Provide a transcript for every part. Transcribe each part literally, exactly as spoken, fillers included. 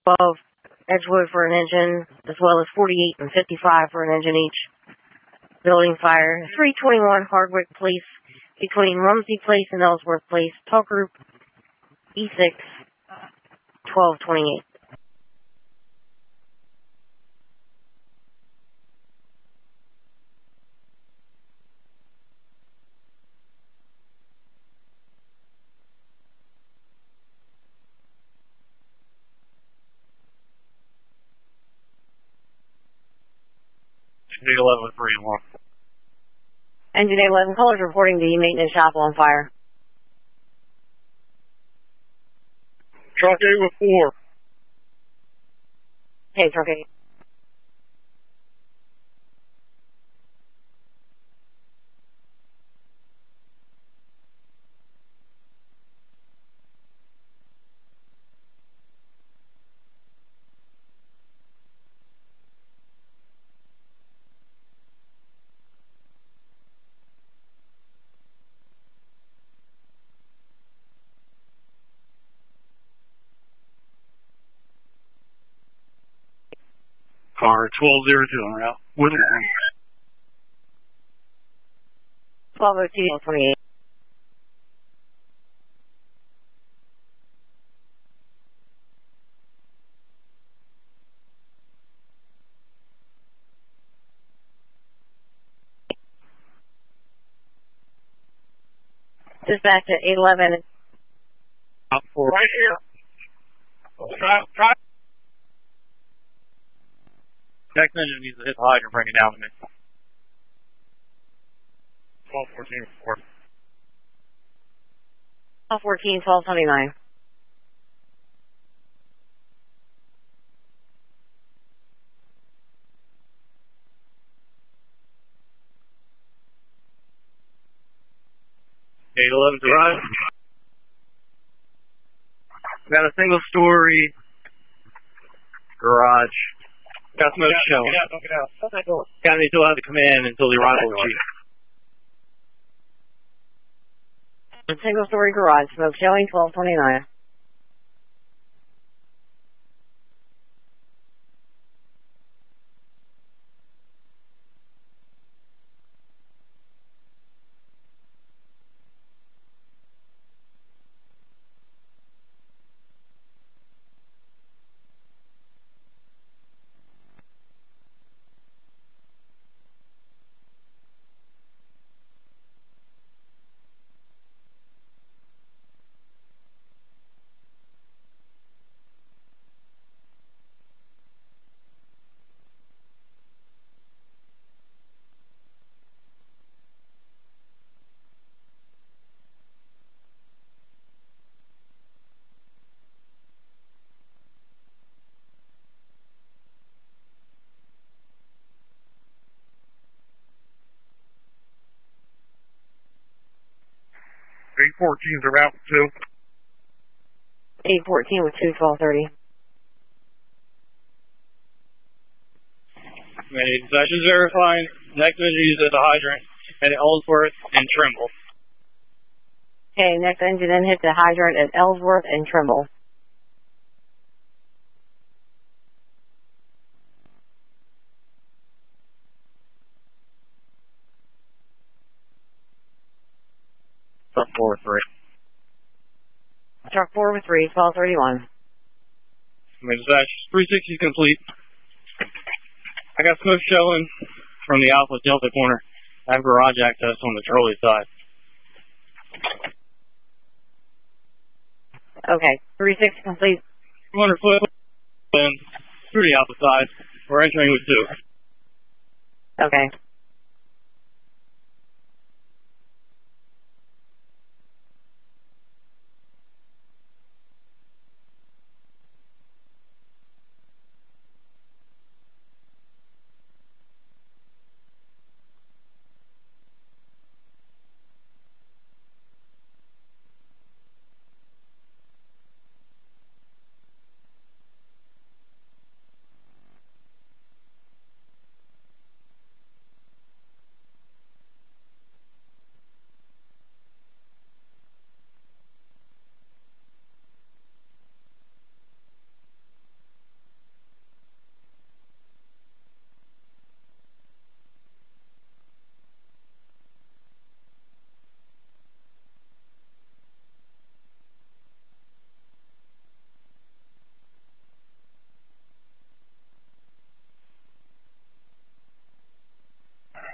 twelve Edgewood for an engine, as well as forty-eight and fifty-five for an engine each. Building fire. three twenty-one Hardwick Place between Rumsey Place and Ellsworth Place. Talk group E six, twelve twenty-eight. Engine eleven three and one. Engine eleven, callers reporting the maintenance shop on fire. Truck eight with four. Hey, truck eight. Car twelve zero two en route. With twelve oh two, twenty-eight. Dispatch at eight eleven. Right here. Try, try. Next engine needs to hit the hydrant, bring it down to me. twelve fourteen four. twelve fourteen, twelve twenty-nine. eight eleven garage. Got a single story garage. Got smoke showing. Get out, get out. Got me still have to come in until the arrival chief. Single story garage, smoke showing, twelve twenty-nine. eight fourteens are out too. eight fourteen with two, twelve thirty. Sessions verifying. Next engine is at the hydrant at Ellsworth and Trimble. Okay, next engine then hit the hydrant at Ellsworth and Trimble. Truck four with three. Truck four with three, twelve thirty-one. Dispatch, three sixty is complete. I got smoke showing from the Alpha Delta corner. I have garage access on the trolley side. Okay, three sixty complete. two hundred foot and through the Alpha side. We're entering with two. Okay.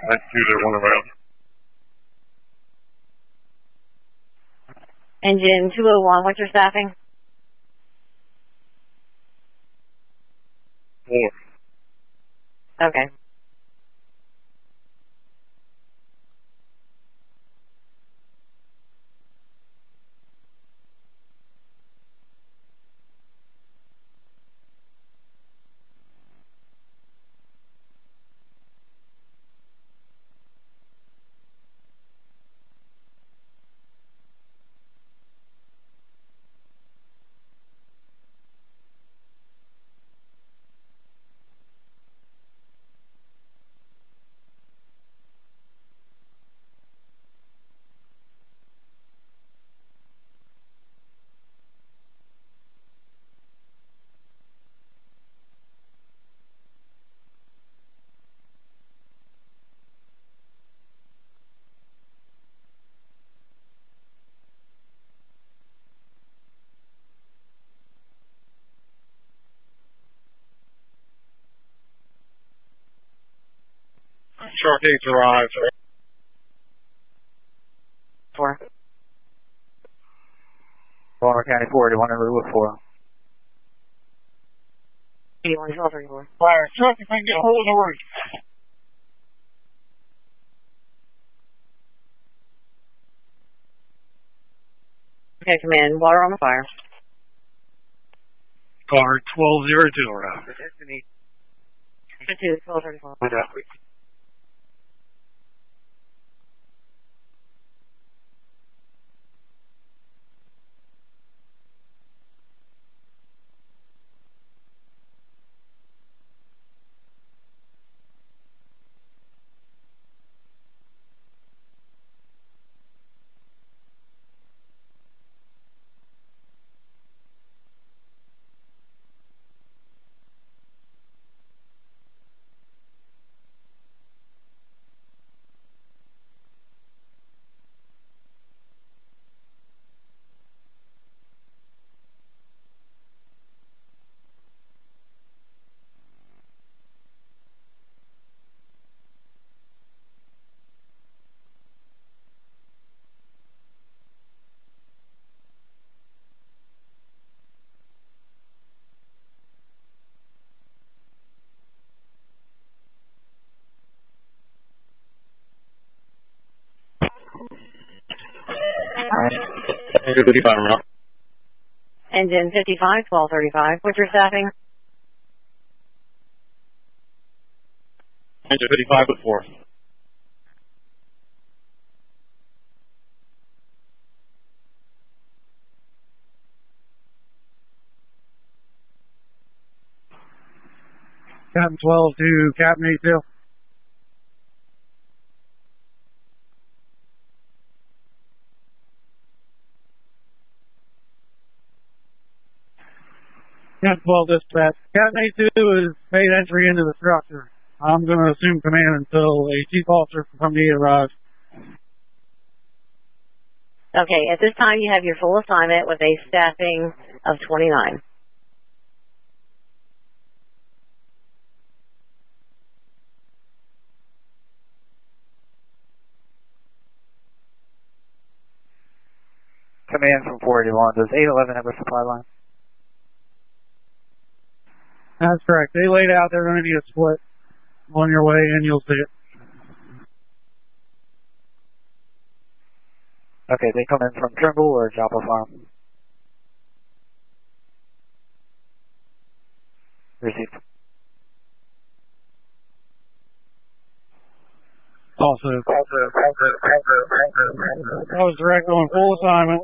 That's two zero one around. Engine two oh one, what's your staffing? Four. Okay. Shark eight arrived. Four. Baltimore County forty-one and Route four. eighty-one, twelve thirty-four. Fire truck if I can get a hold of the roof. Okay, command, water on the fire. Car twelve zero two arrived. Destiny. two, twelve thirty-four. Engine fifty-five around. Engine fifty-five, twelve thirty-five. What's your staffing? Engine fifty-five with four. Captain twelve to Captain eight two. Captain twelve dispatch. Captain eight two is made entry into the structure. I'm going to assume command until a chief officer from Company eight arrives. Okay, at this time you have your full assignment with a staffing of twenty-nine. Command from four eighty-one. Does eight eleven have a supply line? That's correct. They laid out they're going to need a split on your way and you'll see it. Okay, they come in from Trimble or Joppa Farm? Received. Also, I was direct on full assignment.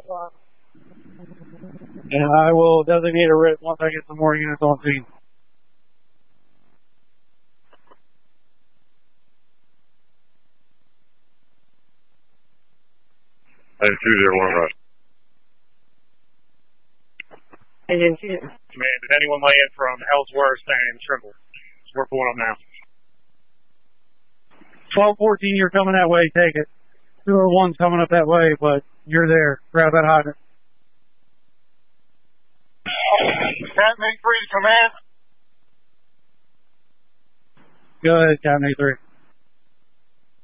And I will designate a writ once I get some more units on scene. Engine two zero one arrived. Engine two. Command, did anyone lay in from Ellsworth and Trimble? We're pulling up now. twelve fourteen, you're coming that way, take it. two oh one's coming up that way, but you're there. Grab that hydrant. Captain eight three to command. Go ahead, Captain eight three.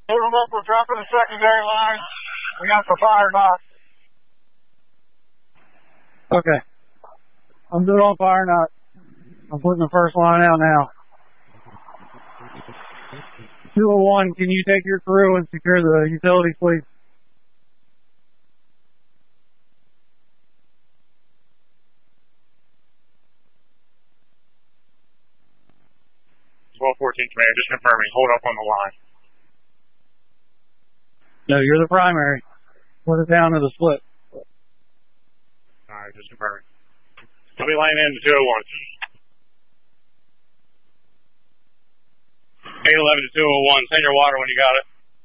Hold them up, we're dropping the secondary line. We got the fire knock. Okay. I'm doing on fire knot. I'm putting the first line out now. two oh one, can you take your crew and secure the utilities, please? twelve fourteen, Commander, just confirming. Hold up on the line. No, you're the primary. Put it down to the split. Alright, just confirming. I'll be laying in to two oh one. eight eleven to two oh one, send your water when you got it.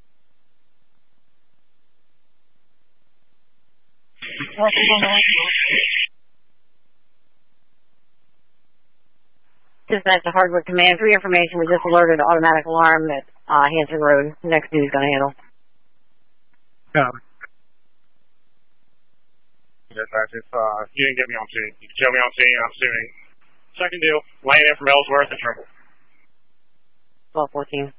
Dispatch to Hardwood Command. For your information, we just alerted an automatic alarm at uh, Hanson Road. Next dude's going to handle. Copy. Dispatch, if uh, you didn't get me on scene, you can show me on scene, I'm assuming. Second deal, laying in from Ellsworth and Trimble. twelve fourteen.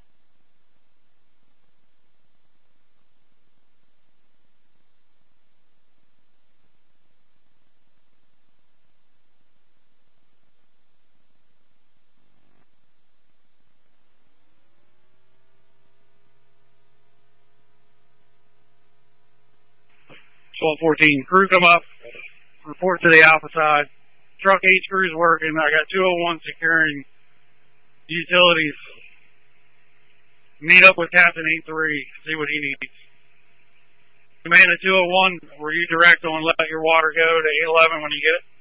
twelve fourteen, crew come up, report to the Alpha side. Truck eight crew's working. I got two oh one securing utilities. Meet up with Captain eight three, see what he needs. Command at two oh one, were you direct on let your water go to eight eleven when you get it?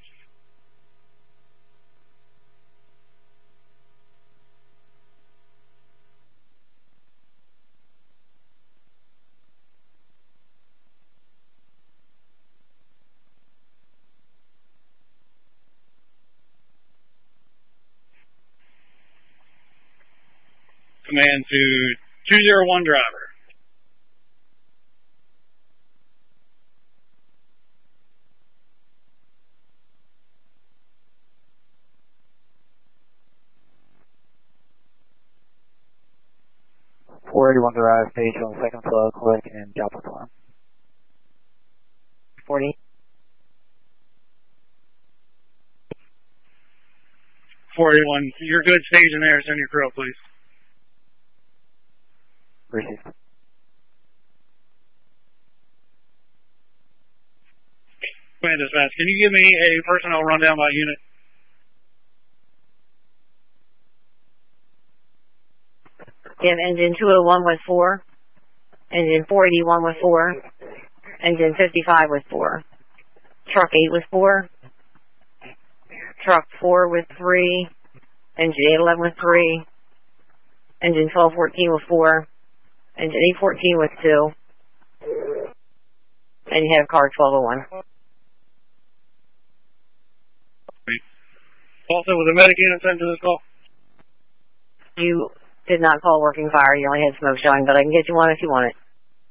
Command to two oh one driver. four eighty-one Drive, page on the second floor, click and Joppa Farm. forty. four eighty-one, you're good staging there, send your crew up, please. Received. Command dispatch, can you give me a personnel rundown by unit? We have engine two oh one with four. Engine four eighty-one with four. Engine fifty-five with four. Truck eight with four. Truck four with three. Engine eight eleven with three. Engine twelve fourteen with four. Engine eight fourteen with two. And you have car twelve oh one. Also, was a medic unit sent to this call? You did not call working fire. You only had smoke showing, but I can get you one if you want it.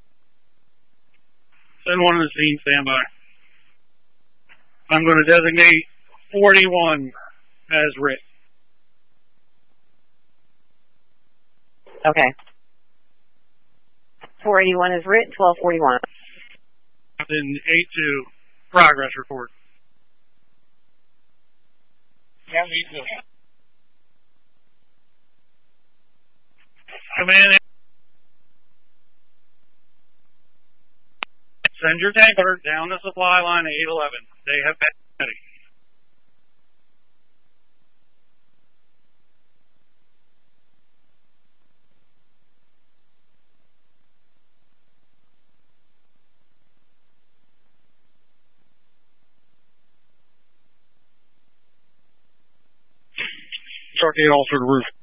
Send one to the scene, standby. I'm going to designate forty-one as written. Okay. four eighty-one is writ, twelve forty-one. Captain eight two, progress report. Yeah, me too. Command. Send your tanker down the supply line at eight eleven. They have been ready. Truck eight also to the roof.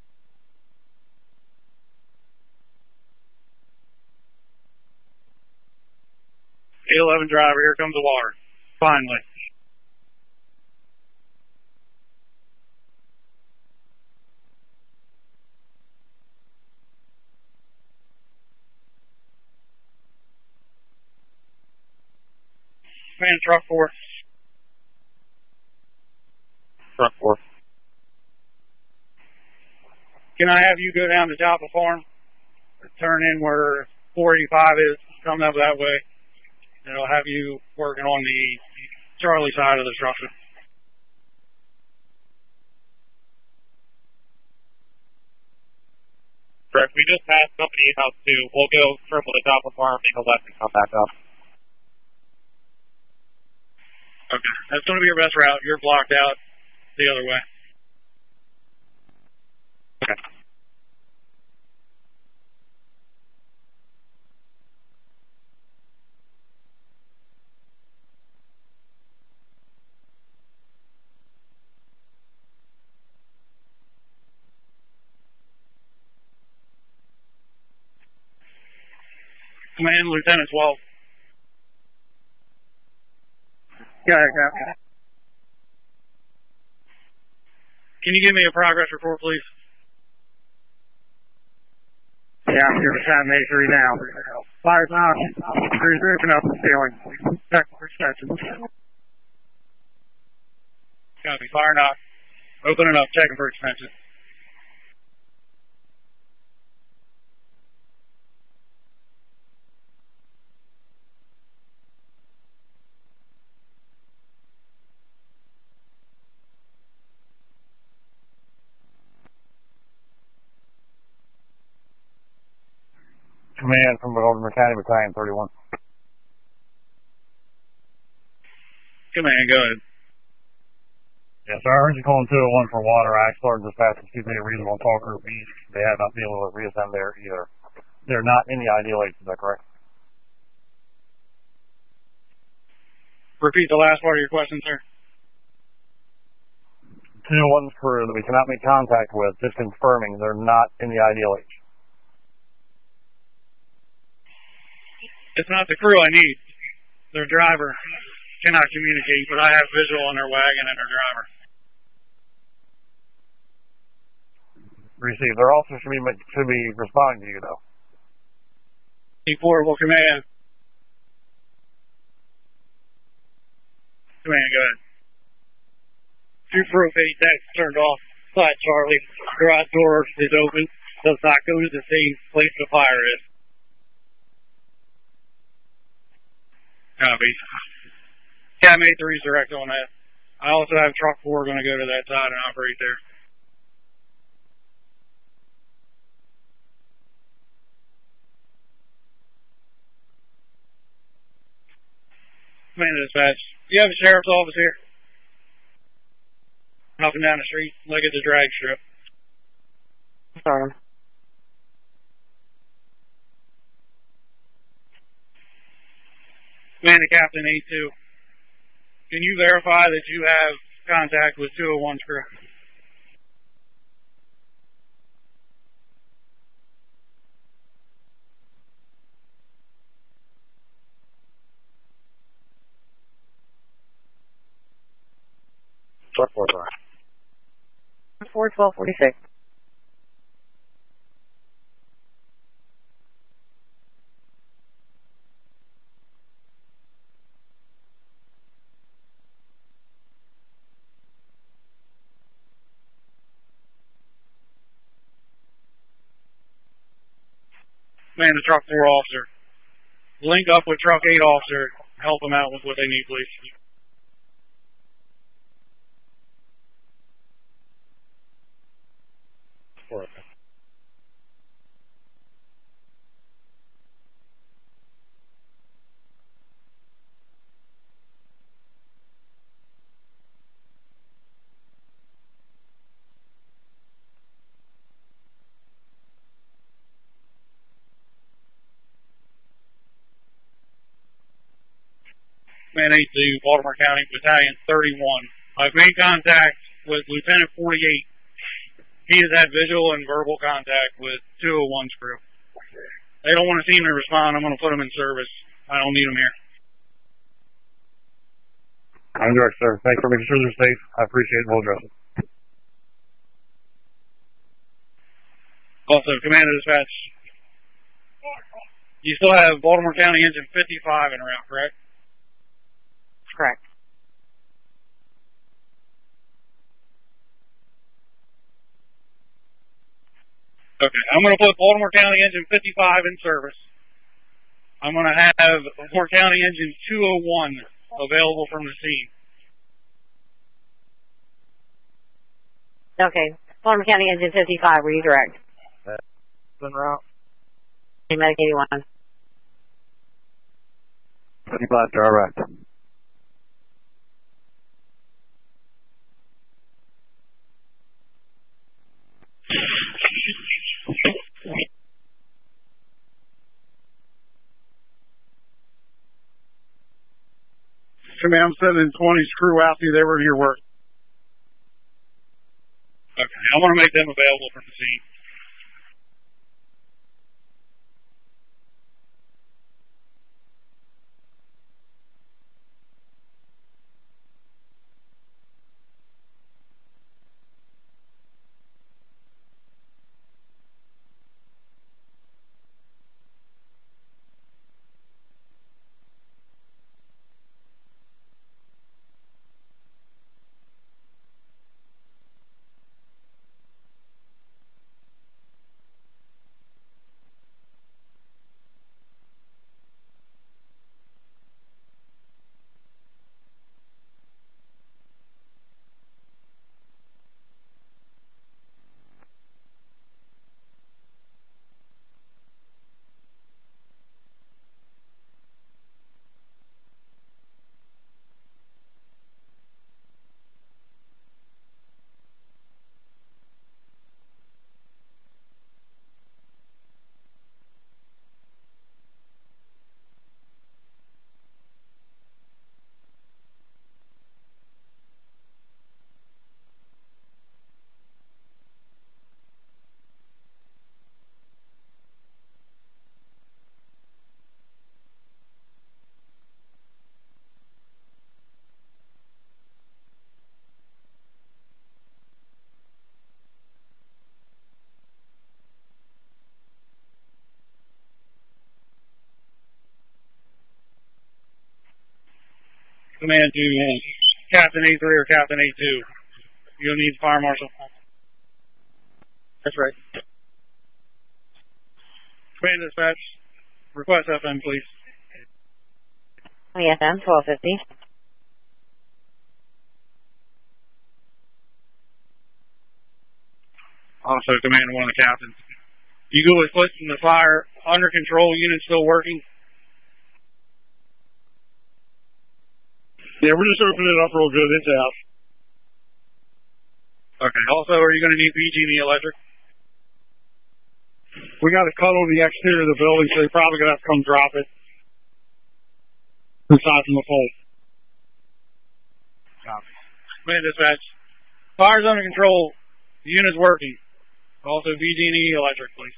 eight eleven driver, here comes the water. Finally. Man, truck four. Truck four. Can I have you go down to Joppa Farm? turn in where four eighty-five is, come up that way, and it'll have you working on the Charlie side of the structure. Correct. We just passed company house two. We'll go triple the top of farm, take a left, and come back up. Okay. That's going to be your best route. You're blocked out the other way. Okay. Command, Lieutenant twelve. Yeah, yeah. Can you give me a progress report, please? Yeah, you're behind A three now. Fire's out. Crew's ripping up the ceiling. Check for extensions. Copy. Fire knock. Opening up. Checking for extensions. Command from Baltimore County Battalion thirty-one. Command, go ahead. Yes, sir. I heard you calling two oh one for water. I explored this fast as two a reasonable talk group east. They have not been able to reassemble there either. They're not in the ideal age, is that correct? Repeat the last part of your question, sir. two oh one's crew that we cannot make contact with, just confirming they're not in the ideal age. It's not the crew I need. Their driver cannot communicate, but I have visual on their wagon and their driver. Received. Their officer should be, should be responding to you, though. T four will command. Command, go ahead. Two propane tanks turned off. Side Charlie. Garage door is open. Does not go to the same place the fire is. Copy. Cam A three is direct on that. I also have truck four going to go to that side and operate there. Command dispatch. You have a sheriff's office here? Up and down the street, look at the drag strip. Sorry. Command to Captain A two. Can you verify that you have contact with two oh one's crew? Truck four, sorry. four twelve forty-six. Man, the truck four officer. Link up with truck eight officer. Help them out with what they need, please. Four. Man eight two, Baltimore County Battalion thirty-one. I've made contact with Lieutenant forty-eight. He has had visual and verbal contact with two oh one's crew. They don't want to see me respond. I'm going to put them in service. I don't need them here. I'm direct, sir. Thanks for making sure they're safe. I appreciate it. We'll address it. Also, Commander Dispatch. You still have Baltimore County Engine fifty-five en route, correct? Correct. Okay, I'm going to put Baltimore County engine fifty-five in service. I'm going to have Baltimore County engine two oh one available from the scene. Okay. Baltimore County engine fifty-five, were you direct? En route. Medic eighty-one. fifty-five direct. Command, I'm sending twenty screw out through. They were here work. Okay, I'm going to make them available from the scene. Command to uh, Captain A three or Captain A two. You'll need fire marshal. That's right. Command dispatch. Request F M, please. Oh, yes, I'm twelve fifty. Also, command to one of the captains. Eagle is putting the fire under control. Unit still working. Yeah, we're just opening it up real good. It's out. Okay. Also, are you going to need P G and E electric? We got it cut on the exterior of the building, so you're probably going to have to come drop it aside from the pole. Copy. Command dispatch. Fire's under control. The unit's working. Also, V G and E electric, please.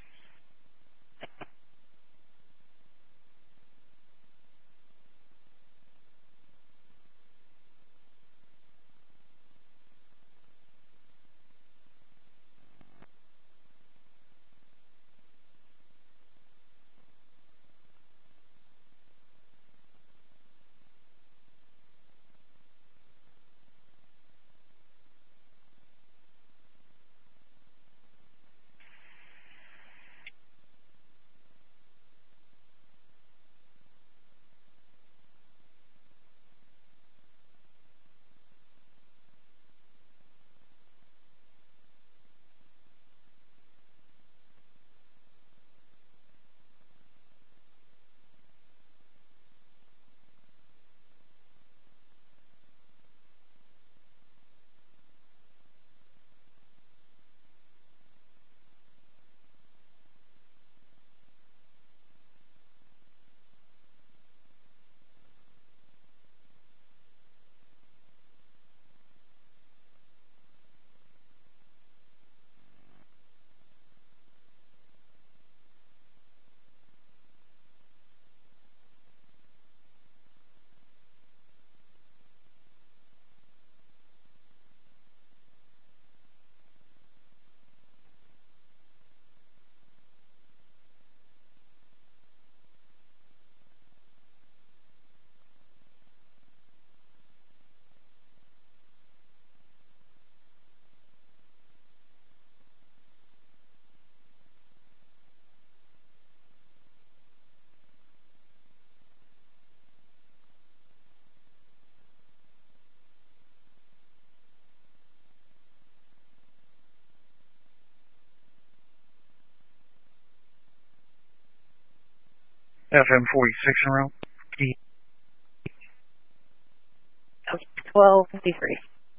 F M forty-six en route. twelve fifty-three.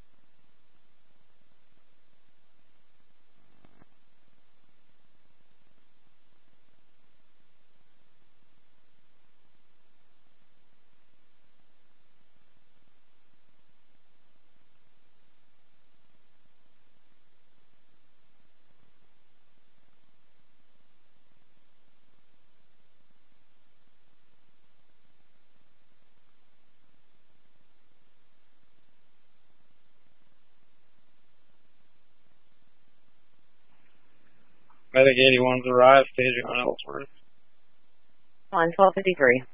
Medic eighty-one's arrived, staging on Ellsworth. On twelve fifty-three.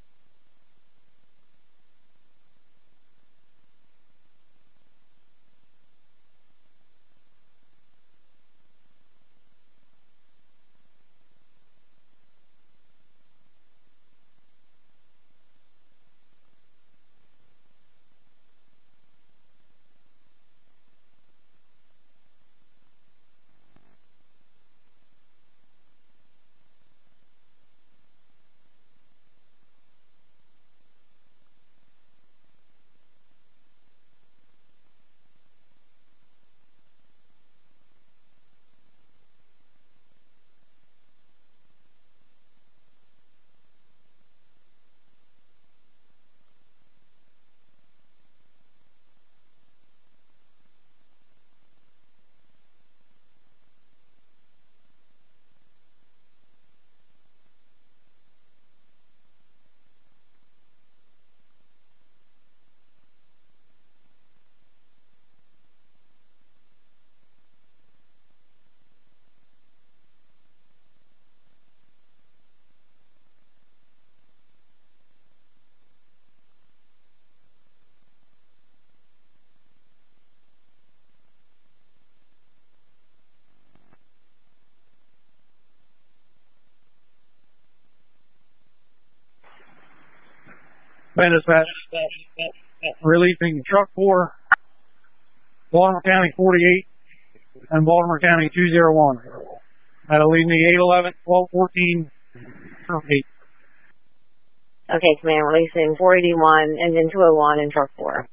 Band dispatch, releasing truck four, Baltimore County forty-eight, and Baltimore County two oh one. That'll lead me eight eleven, twelve fourteen, eight. Okay, command, releasing four eighty-one, engine two oh one, and truck four.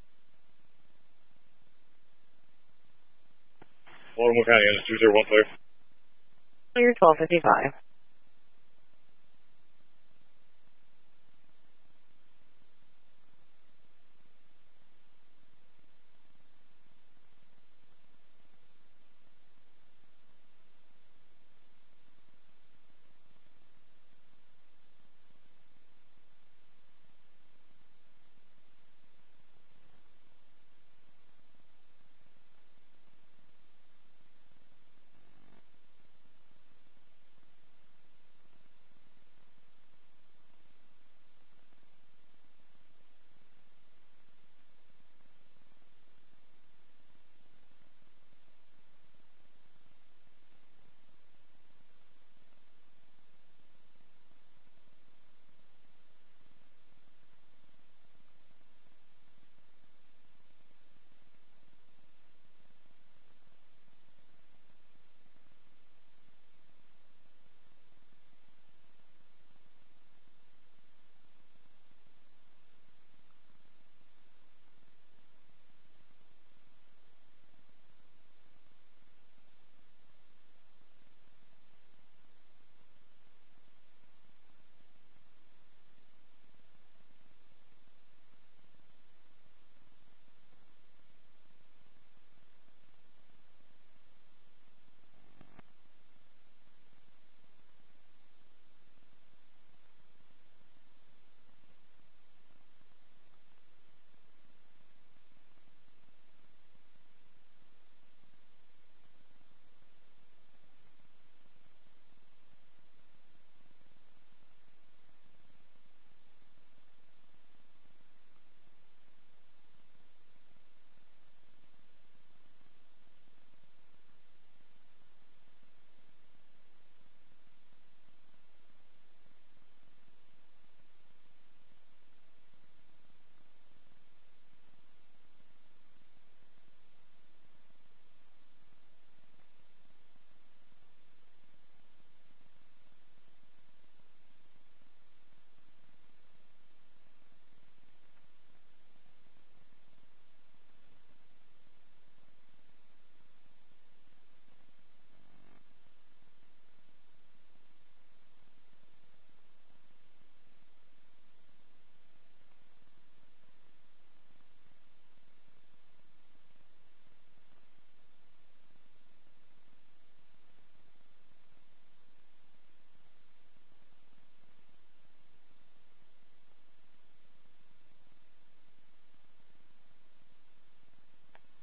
Baltimore County, engine two oh one, clear. Clear twelve fifty-five.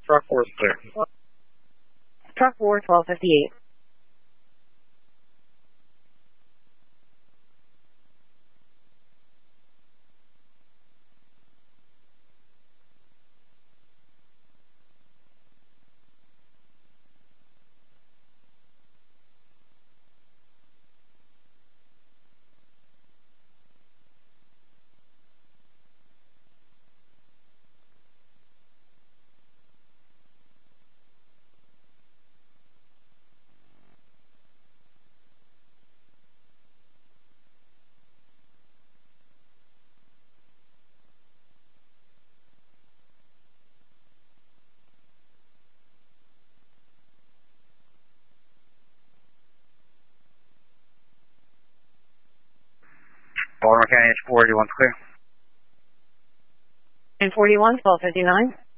Truck four is clear. Truck four, twelve fifty-eight. Baltimore County, H four, you want clear? And forty-one, twelve fifty-nine.